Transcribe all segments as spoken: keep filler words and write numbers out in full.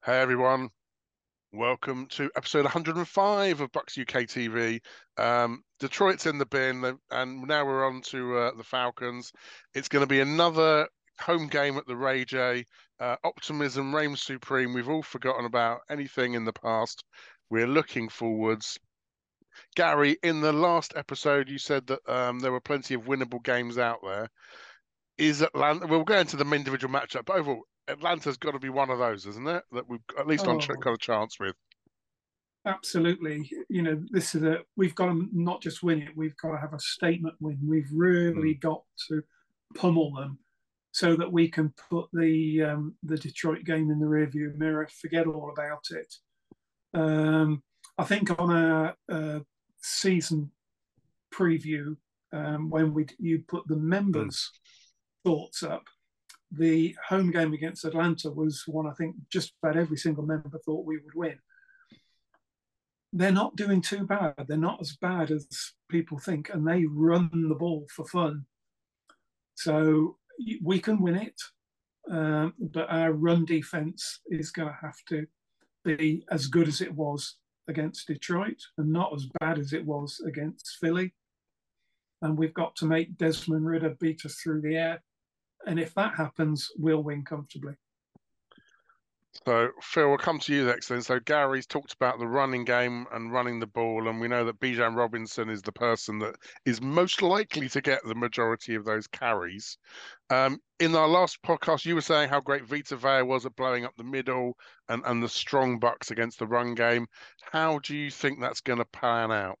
Hey everyone, welcome to episode one hundred and five of Bucks U K T V. Um, Detroit's in the bin, and now we're on to uh, the Falcons. It's going to be another home game at the Ray J. Uh, optimism reigns supreme. We've all forgotten about anything in the past. We're looking forwards. Gary, in the last episode, you said that um, there were plenty of winnable games out there. Is Atlanta? We'll go into the individual matchup, but overall, Atlanta's got to be one of those, isn't it? That we've at least on Oh, got a chance with. absolutely. You know, this is a, we've got to not just win it, we've got to have a statement win. We've really Mm. got to pummel them so that we can put the um, the Detroit game in the rearview mirror, forget all about it. Um, I think on a, a season preview, um, when we you put the Mm. members' thoughts up, the home game against Atlanta was one I think just about every single member thought we would win. They're not doing too bad. They're not as bad as people think, and they run the ball for fun. So we can win it, um, but our run defense is going to have to be as good as it was against Detroit and not as bad as it was against Philly. And we've got to make Desmond Ridder beat us through the air. And if that happens, we'll win comfortably. So, Phil, we'll come to you next then. So, Gary's talked about the running game and running the ball, and we know that Bijan Robinson is the person that is most likely to get the majority of those carries. Um, in our last podcast, you were saying how great Vita Vea was at blowing up the middle and, and the strong Bucks against the run game. How do you think that's going to pan out?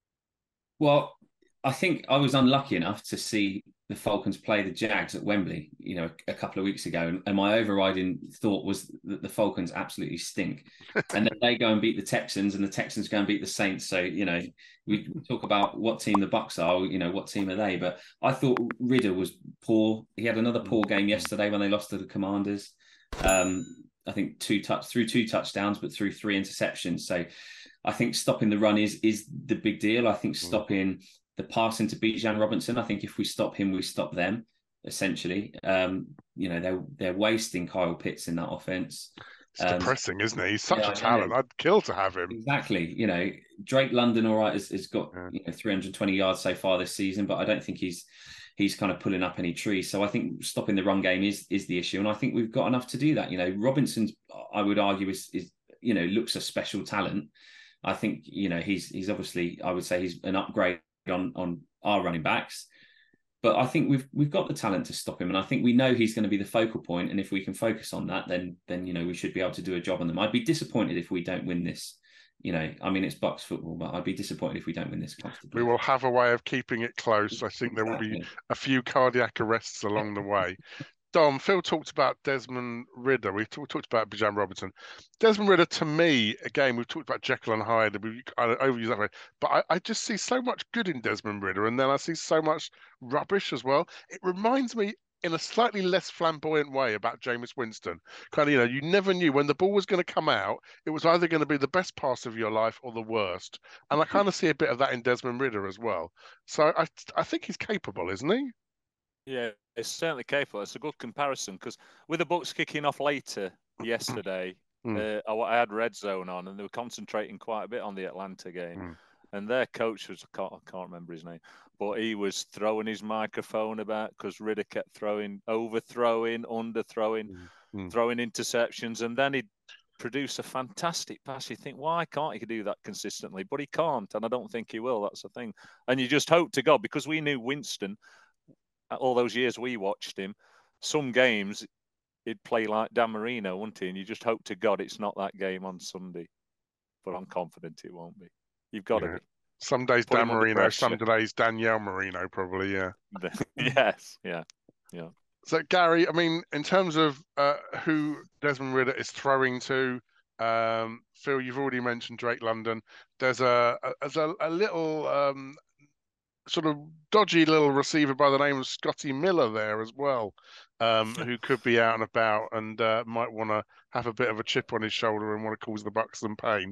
Well, I think I was unlucky enough to see the Falcons play the Jags at Wembley, you know, a couple of weeks ago, and, and my overriding thought was that the Falcons absolutely stink, and then they go and beat the Texans, and the Texans go and beat the Saints. So, you know, we talk about what team the Bucks are, you know, what team are they? But I thought Ridder was poor. He had another poor game yesterday when they lost to the Commanders. Um, I think two touch through two touchdowns, but through three interceptions. So I think stopping the run is is the big deal. I think stopping the pass into Bijan Robinson. I think if we stop him, we stop them. Essentially, um, you know, they're they're wasting Kyle Pitts in that offense. It's Um, depressing, isn't he? He's such yeah, a I know. talent. I'd kill to have him. Exactly. You know, Drake London, all right, has, has got Yeah. you know three hundred twenty yards so far this season, but I don't think he's he's kind of pulling up any trees. So I think stopping the run game is is the issue, and I think we've got enough to do that. You know, Robinson's, I would argue, is is you know looks a special talent. I think you know he's he's obviously, I would say he's an upgrade on on our running backs, but I think we've we've got the talent to stop him, and I think we know he's going to be the focal point. And if we can focus on that, then then you know we should be able to do a job on them. I'd be disappointed if we don't win this. You know, I mean, it's Bucks football, but I'd be disappointed if we don't win this comfortably. We will have a way of keeping it close. I think there will be Exactly. a few cardiac arrests along the way. Dom, Phil talked about Desmond Ridder. We've talk, talked about Bijan Robinson. Desmond Ridder, to me, again, we've talked about Jekyll and Hyde. We I overuse that way, but I, I just see so much good in Desmond Ridder, and then I see so much rubbish as well. It reminds me, in a slightly less flamboyant way, about Jameis Winston. Kind of, you know, you never knew when the ball was going to come out. It was either going to be the best pass of your life or the worst. And I kind of see a bit of that in Desmond Ridder as well. So I, I think he's capable, isn't he? Yeah, it's certainly capable. It's a good comparison because with the Bucks kicking off later yesterday, Mm. uh, I, I had Red Zone on and they were concentrating quite a bit on the Atlanta game. Mm. And their coach was, I can't, I can't remember his name, but he was throwing his microphone about because Ridder kept throwing, overthrowing, underthrowing, Mm. throwing interceptions. And then he'd produce a fantastic pass. You think, why can't he do that consistently? But he can't. And I don't think he will. That's the thing. And you just hope to God, because we knew Winston, all those years we watched him, some games he'd play like Dan Marino, wouldn't he? And you just hope to God it's not that game on Sunday. But I'm confident it won't be. You've got Yeah. to be. Some days Put Dan him under Marino, some pressure. days Danielle Marino, probably, yeah. Yes, yeah, yeah. So, Gary, I mean, in terms of uh, who Desmond Ridder is throwing to, um, Phil, you've already mentioned Drake London. There's a, a, there's a, a little um, sort of dodgy little receiver by the name of Scotty Miller there as well, um, who could be out and about and uh, might want to have a bit of a chip on his shoulder and want to cause the Bucks some pain.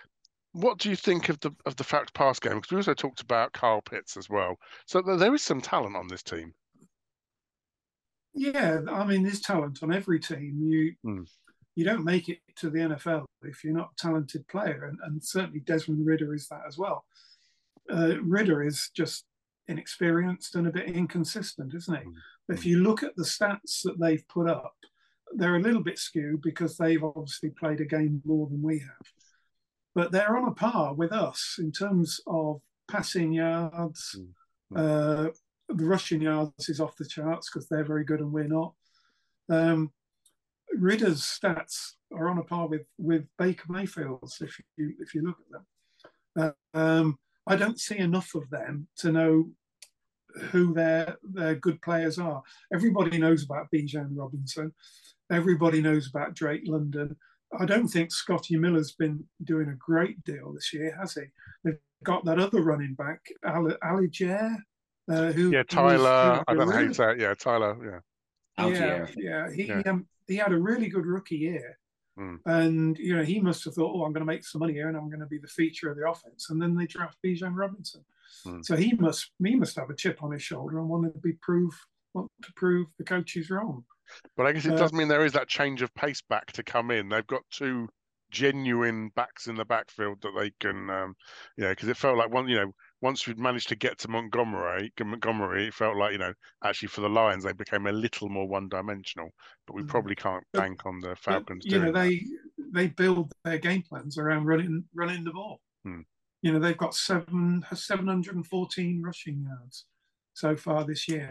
What do you think of the of the fact pass game? Because we also talked about Kyle Pitts as well. So there is some talent on this team. Yeah, I mean, there's talent on every team. You Mm. you don't make it to the N F L if you're not a talented player, and, and certainly Desmond Ridder is that as well. Uh, Ridder is just inexperienced and a bit inconsistent, isn't he? Mm-hmm. If you look at the stats that they've put up, they're a little bit skewed because they've obviously played a game more than we have. But they're on a par with us in terms of passing yards. Mm-hmm. Uh, the rushing yards is off the charts because they're very good and we're not. Um, Ridder's stats are on a par with with Baker Mayfield's if you if you look at them. Uh, um, I don't see enough of them to know who their their good players are. Everybody knows about Bijan Robinson. Everybody knows about Drake London. I don't think Scotty Miller's been doing a great deal this year, has he? They've got that other running back, Ali, Ali Jair, uh, who yeah, Tyler. Was, I don't know how you say it. Yeah, Tyler. Yeah, Algier. yeah, yeah. He yeah. Um, he had a really good rookie year, mm. and you know he must have thought, oh, I'm going to make some money here, and I'm going to be the feature of the offense. And then they draft Bijan Robinson, mm. so he must he must have a chip on his shoulder and want to be prove want to prove the coaches wrong. But I guess it uh, does mean there is that change of pace back to come in. They've got two genuine backs in the backfield that they can, um, you know, because it felt like one, you know, once we'd managed to get to Montgomery, Montgomery, it felt like, you know, actually for the Lions they became a little more one-dimensional. But we probably can't but, bank on the Falcons. But, you doing know, they that. they build their game plans around running running the ball. Hmm. You know, they've got seven seven hundred and fourteen rushing yards so far this year,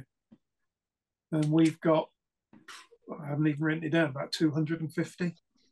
and we've got, I haven't even written it down, about two hundred and fifty.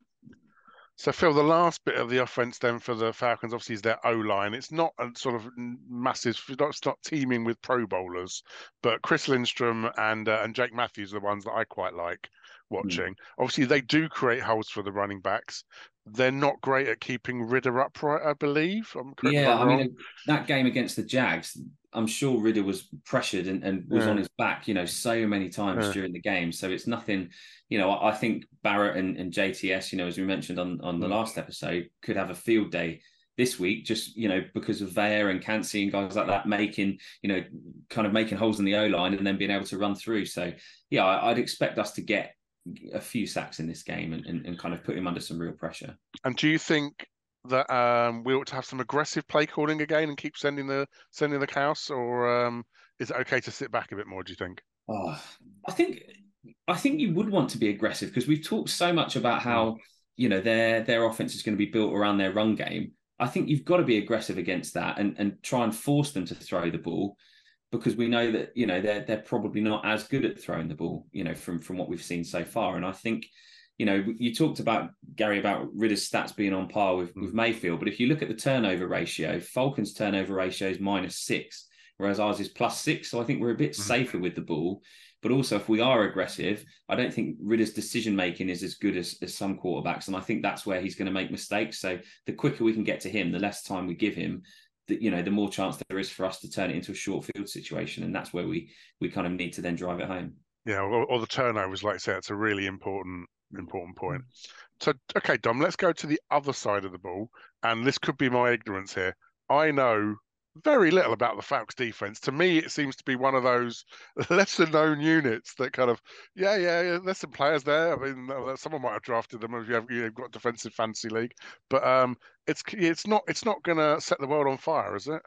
So, Phil, the last bit of the offense then for the Falcons, obviously, is their O-line. It's not a sort of massive, it's not teaming with Pro Bowlers, but Chris Lindstrom and uh, and Jake Matthews are the ones that I quite like watching. Mm. Obviously, they do create holes for the running backs. They're not great at keeping Ridder upright, I believe. I'm correct yeah, I mean, that game against the Jags, I'm sure Ridder was pressured and, and was yeah. on his back, you know, so many times yeah. during the game. So it's nothing, you know, I think Barrett and, and J T S, you know, as we mentioned on, on the last episode, could have a field day this week, just, you know, because of Vair and Cansey and guys like that making, you know, kind of making holes in the O-line and then being able to run through. So, yeah, I'd expect us to get a few sacks in this game and, and, and kind of put him under some real pressure. And do you think that um, we ought to have some aggressive play calling again and keep sending the sending the chaos, or um, is it okay to sit back a bit more, do you think? Oh, I think I think you would want to be aggressive because we've talked so much about how mm. you know their their offense is going to be built around their run game. I think you've got to be aggressive against that and, and try and force them to throw the ball, because we know that, you know, they're they're probably not as good at throwing the ball, you know, from from what we've seen so far. And I think, you know, you talked about, Gary, about Ridder's stats being on par with, with Mayfield, but if you look at the turnover ratio, Falcons' turnover ratio is minus six, whereas ours is plus six. So I think we're a bit mm-hmm. safer with the ball. But also, if we are aggressive, I don't think Ridder's decision-making is as good as, as some quarterbacks. And I think that's where he's going to make mistakes. So the quicker we can get to him, the less time we give him, the, you know, the more chance there is for us to turn it into a short field situation. And that's where we we kind of need to then drive it home. Yeah, or, or the turnovers, like I say, it's a really important important point. So, okay, Dom, let's go to the other side of the ball. And this could be my ignorance here. I know very little about the Falcons defense. To me, it seems to be one of those lesser known units that kind of, yeah, yeah, yeah, there's some players there. I mean, someone might have drafted them if you have, you've got defensive fantasy league, but um, it's it's not it's not going to set the world on fire, is it?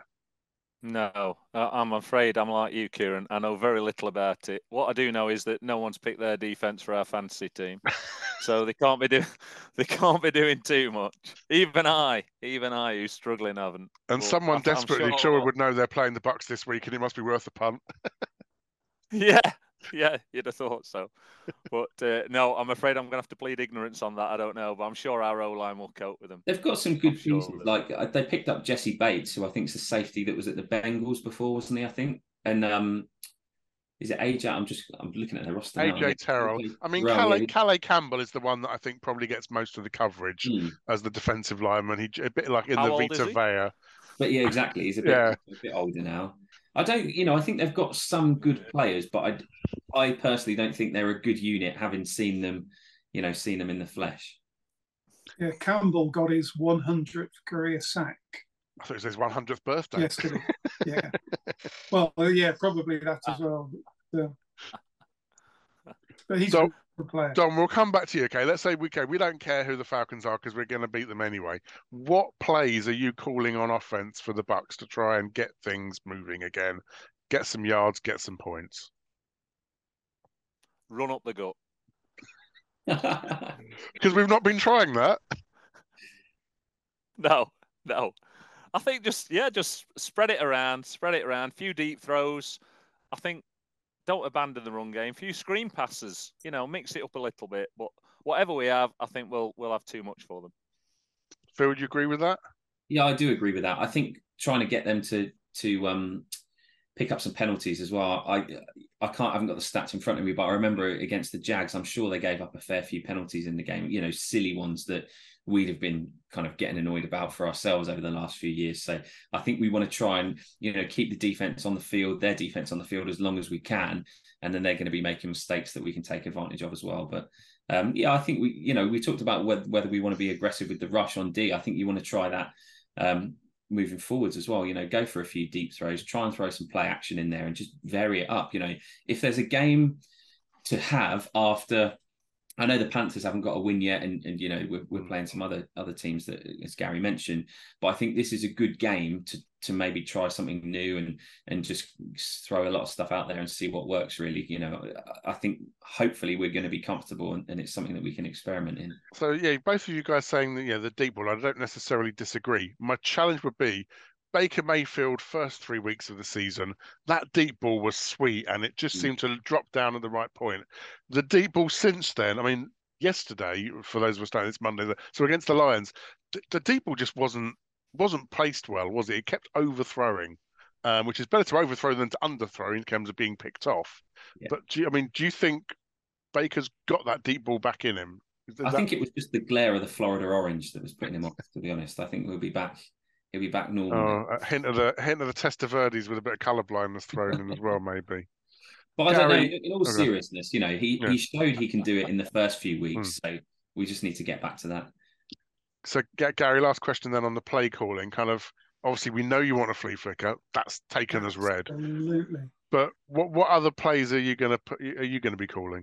No, I'm afraid I'm like you, Kieran. I know very little about it. What I do know is that no one's picked their defense for our fantasy team, so they can't be doing they can't be doing too much. Even I, even I, who's struggling, haven't. And but someone I'm, desperately I'm sure, sure would know they're playing the Bucks this week, and it must be worth a punt. Yeah, yeah, you'd have thought so. But uh, no, I'm afraid I'm going to have to plead ignorance on that. I don't know, but I'm sure our O-line will cope with them. They've got some good pieces. Sure like they picked up Jesse Bates, who I think is the safety that was at the Bengals before, wasn't he? I think. And um, is it A J? I'm just I'm looking at their roster now. A J Terrell. I mean, Calais, Calais Campbell is the one that I think probably gets most of the coverage mm. as the defensive lineman. He a bit like in How the Vita Vea. But yeah, exactly. He's a bit yeah. a bit older now. I don't, you know, I think they've got some good players, but I, I personally don't think they're a good unit, having seen them, you know, seen them in the flesh. Yeah, Campbell got his one hundredth career sack. I thought it was his one hundredth birthday. Yesterday. Yeah. Well, yeah, probably that as well. But, uh, but he's so, player. Don, we'll come back to you. Okay, let's say we okay, we don't care who the Falcons are because we're going to beat them anyway. What plays are you calling on offense for the Bucks to try and get things moving again, get some yards, get some points? Run up the gut. Because we've not been trying that. No, no. I think just yeah, just spread it around, spread it around. Few deep throws. I think don't abandon the run game. Few screen passes. You know, mix it up a little bit. But whatever we have, I think we'll we'll have too much for them. Phil, would you agree with that? Yeah, I do agree with that. I think trying to get them to to um, pick up some penalties as well. I I can't I haven't got the stats in front of me, but I remember against the Jags, I'm sure they gave up a fair few penalties in the game. You know, silly ones that we'd have been kind of getting annoyed about for ourselves over the last few years. So I think we want to try and, you know, keep the defense on the field, their defense on the field as long as we can. And then they're going to be making mistakes that we can take advantage of as well. But um, yeah, I think we, you know, we talked about whether, whether we want to be aggressive with the rush on D. I think you want to try that um, moving forwards as well. You know, go for a few deep throws, try and throw some play action in there and just vary it up. You know, if there's a game to have after, I know the Panthers haven't got a win yet, and, and you know we're, we're playing some other other teams that, as Gary mentioned. But I think this is a good game to to maybe try something new and and just throw a lot of stuff out there and see what works. Really, you know, I think hopefully we're going to be comfortable and, and it's something that we can experiment in. So yeah, both of you guys saying that yeah the deep ball. I don't necessarily disagree. My challenge would be Baker Mayfield first three weeks of the season, that deep ball was sweet and it just mm. seemed to drop down at the right point. The deep ball since then, I mean, yesterday, for those of us starting, it's Monday, so against the Lions, the deep ball just wasn't wasn't placed well, was it? It kept overthrowing, um, which is better to overthrow than to underthrow in terms of being picked off. Yeah. But do you, I mean, do you think Baker's got that deep ball back in him? I that... think it was just the glare of the Florida orange that was putting him off, to be honest. I think we'll be back. He'll be back normal. Oh, a hint of the hint of the Testaverdes with a bit of colour blindness thrown in as well, maybe. But I Gary, don't know. In all okay. seriousness, you know, he, yeah. he showed he can do it in the first few weeks, mm. so we just need to get back to that. So, Gary, last question then on the play calling. Kind of, obviously, we know you want a flea flicker. That's taken as read. Absolutely. But what what other plays are you going to put? Are you going to be calling?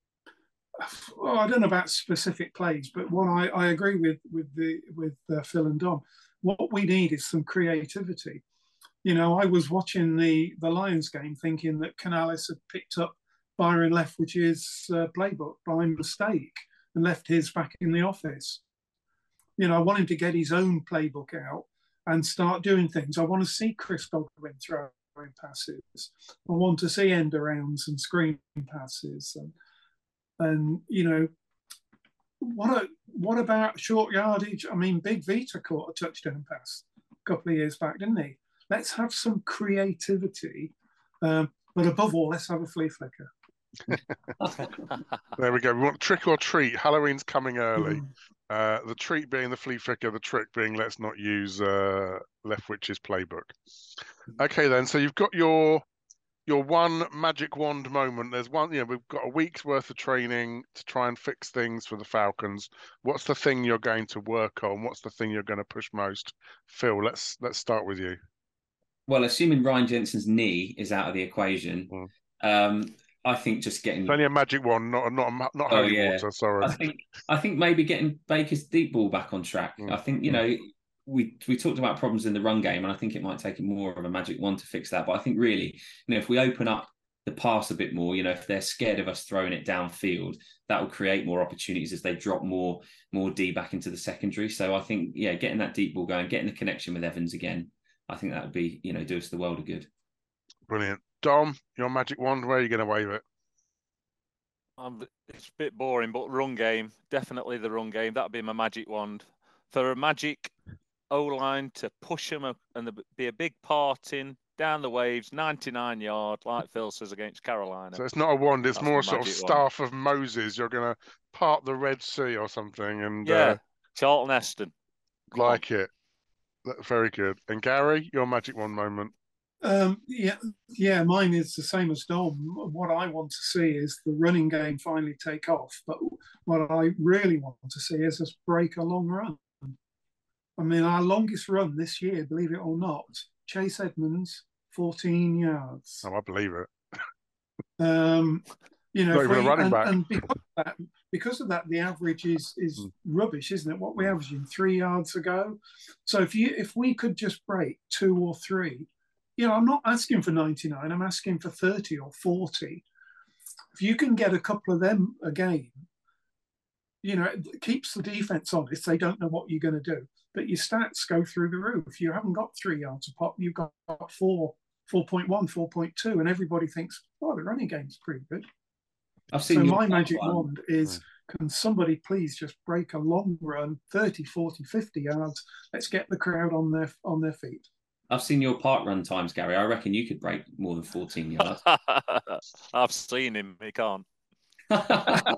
Well, I don't know about specific plays, but what I, I agree with with the with uh, Phil and Dom. What we need is some creativity. You know, I was watching the, the Lions game thinking that Canales had picked up Byron Leftwich's uh, playbook by mistake and left his back in the office. You know, I want him to get his own playbook out and start doing things. I want to see Chris Godwin throwing passes. I want to see end arounds and screen passes. And, and you know, What a, what about short yardage? I mean, Big Vita caught a touchdown pass a couple of years back, didn't he? Let's have some creativity, um, but above all, let's have a flea flicker. There we go. We want trick or treat. Halloween's coming early. Mm. Uh, the treat being the flea flicker, the trick being let's not use uh, Leftwich's playbook. Okay, then. So you've got your your one magic wand moment. There's one, you know, we've got a week's worth of training to try and fix things for the Falcons. What's the thing you're going to work on? What's the thing you're going to push most? Phil, let's let's start with you. Well, assuming Ryan Jensen's knee is out of the equation, mm. um, I think just getting it's only a magic wand, not not not oh, holy yeah. water. Sorry, I think I think maybe getting Baker's deep ball back on track. Mm. I think you know. We we talked about problems in the run game, and I think it might take more of a magic wand to fix that. But I think really, you know, if we open up the pass a bit more, you know, if they're scared of us throwing it downfield, that will create more opportunities as they drop more more D back into the secondary. So I think, yeah, getting that deep ball going, getting the connection with Evans again, I think that would be, you know, do us the world of good. Brilliant. Dom, your magic wand, where are you going to wave it? Um, it's a bit boring, but run game, definitely the run game. That would be my magic wand. For a magic O-line to push them up and there be a big parting down the waves, ninety-nine yard, like Phil says, against Carolina. So it's not a wand, it's That's more a sort of staff wand. Of Moses. You're going to part the Red Sea or something. And yeah, uh, Charlton Heston. Come like on. It. That's very good. And Gary, your magic wand moment. Um, yeah, yeah, mine is the same as Dom. What I want to see is the running game finally take off. But what I really want to see is us break a long run. I mean, our longest run this year, believe it or not, Chase Edmonds, fourteen yards. Oh, I believe it. um, You know, Not if even a we, running and, back. and because of that, because of that, the average is is Mm. rubbish, isn't it? What we averaging three yards a go. So if you if we could just break two or three, you know, I'm not asking for ninety-nine. I'm asking for thirty or forty. If you can get a couple of them a game, you know, it keeps the defense honest. They don't know what you're going to do, but your stats go through the roof. You haven't got three yards a pop. You've got four, four point one, four point two, and everybody thinks, oh, the running game's pretty good. I've seen So your my magic one. wand is, can somebody please just break a long run, thirty, forty, fifty yards? Let's get the crowd on their on their feet. I've seen your park run times, Gary. I reckon you could break more than fourteen yards. I've seen him. He can't. I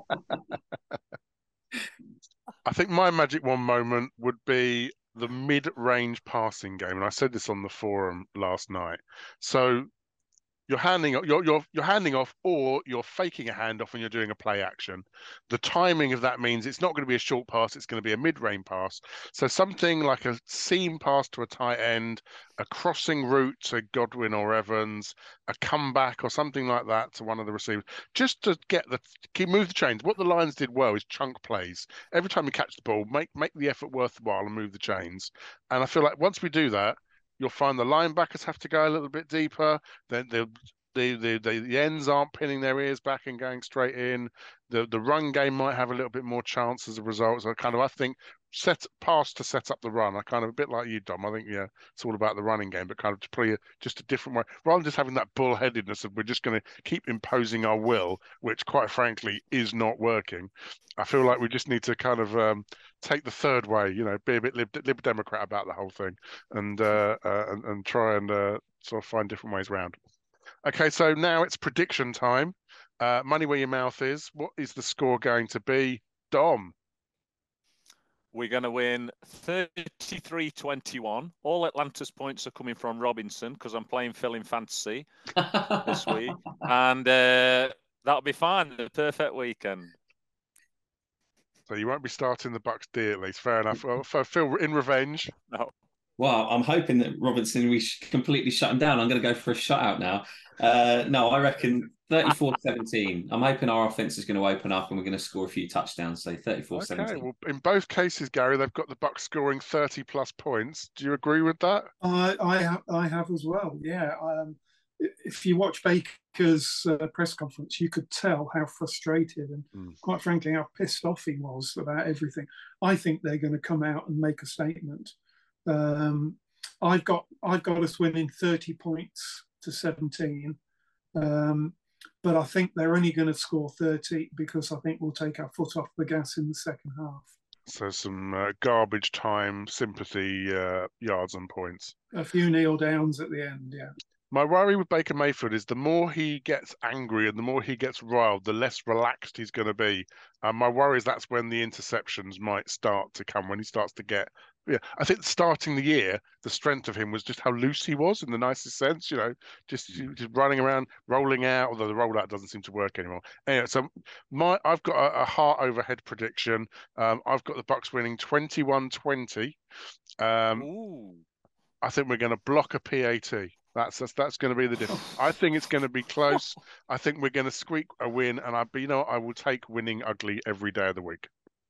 think my magic wand moment would be the mid-range passing game, and I said this on the forum last night. So you're handing you're you're you're handing off, or you're faking a handoff when you're doing a play action. The timing of that means it's not going to be a short pass; it's going to be a mid-range pass. So something like a seam pass to a tight end, a crossing route to Godwin or Evans, a comeback or something like that to one of the receivers, just to get the keep move the chains. What the Lions did well is chunk plays. Every time you catch the ball, make make the effort worthwhile and move the chains. And I feel like once we do that, you'll find the linebackers have to go a little bit deeper. Then the the, the the the ends aren't pinning their ears back and going straight in. The the run game might have a little bit more chance as a result. So kind of I think set pass to set up the run. I kind of a bit like you, Dom. I think yeah, it's all about the running game, but kind of to play a, just a different way rather than just having that bullheadedness of we're just going to keep imposing our will, which quite frankly is not working. I feel like we just need to kind of um, take the third way, you know, be a bit lib, lib Democrat about the whole thing, and uh, uh, and, and try and uh, sort of find different ways around. Okay, so now it's prediction time. Uh, money where your mouth is. What is the score going to be, Dom? We're going to win thirty-three twenty-one. All Atlanta's points are coming from Robinson because I'm playing Phil in fantasy this week, and uh, that'll be fine. The perfect weekend. So you won't be starting the Bucks D at least. Fair enough. Well, for Phil in revenge. No. Well, I'm hoping that Robinson, we completely shut him down. I'm going to go for a shutout now. Uh, no, I reckon thirty-four seventeen. I'm hoping our offense is going to open up and we're going to score a few touchdowns. So thirty-four seventeen. Okay, well, in both cases, Gary, they've got the Bucks scoring thirty plus points. Do you agree with that? I I have I have as well. Yeah. Um, if you watch Baker's uh, press conference, you could tell how frustrated and, mm. quite frankly, how pissed off he was about everything. I think they're going to come out and make a statement. Um, I've got I've got us winning thirty points to seventeen, um, but I think they're only going to score thirty because I think we'll take our foot off the gas in the second half. So some uh, garbage time sympathy uh, yards and points. A few kneel downs at the end, yeah. My worry with Baker Mayfield is the more he gets angry and the more he gets riled, the less relaxed he's going to be. And my worry is that's when the interceptions might start to come, when he starts to get... Yeah, I think starting the year, the strength of him was just how loose he was in the nicest sense, you know, just, just running around, rolling out, although the rollout doesn't seem to work anymore. Anyway, so my I've got a, a heart overhead prediction. Um, I've got the Bucks winning twenty-one twenty. Um, Ooh. I think we're going to block a P A T. That's that's, that's going to be the difference. I think it's going to be close. I think we're going to squeak a win, and I, you know, I will take winning ugly every day of the week.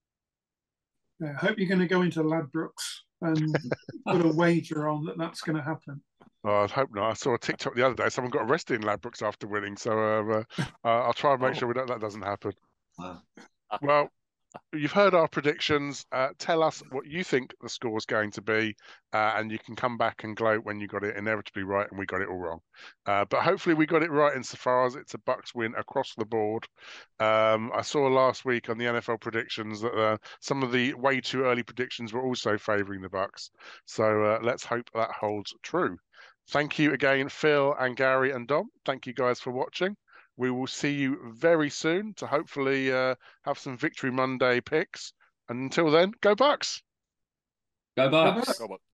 Yeah, I hope you're going to go into Ladbrokes and put a wager on that that's going to happen. Oh, I hope not. I saw a TikTok the other day. Someone got arrested in Ladbrokes after winning, so uh, uh, I'll try and make oh. sure we don't, that doesn't happen. Wow. Well, you've heard our predictions. Uh, tell us what you think the score is going to be, uh, and you can come back and gloat when you got it inevitably right and we got it all wrong. Uh, but hopefully we got it right insofar as it's a Bucks win across the board. Um, I saw last week on the N F L predictions that uh, some of the way too early predictions were also favouring the Bucks. So uh, let's hope that holds true. Thank you again, Phil and Gary and Dom. Thank you guys for watching. We will see you very soon to hopefully uh, have some Victory Monday picks. And until then, go Bucks! Go Bucks! Go Bucks.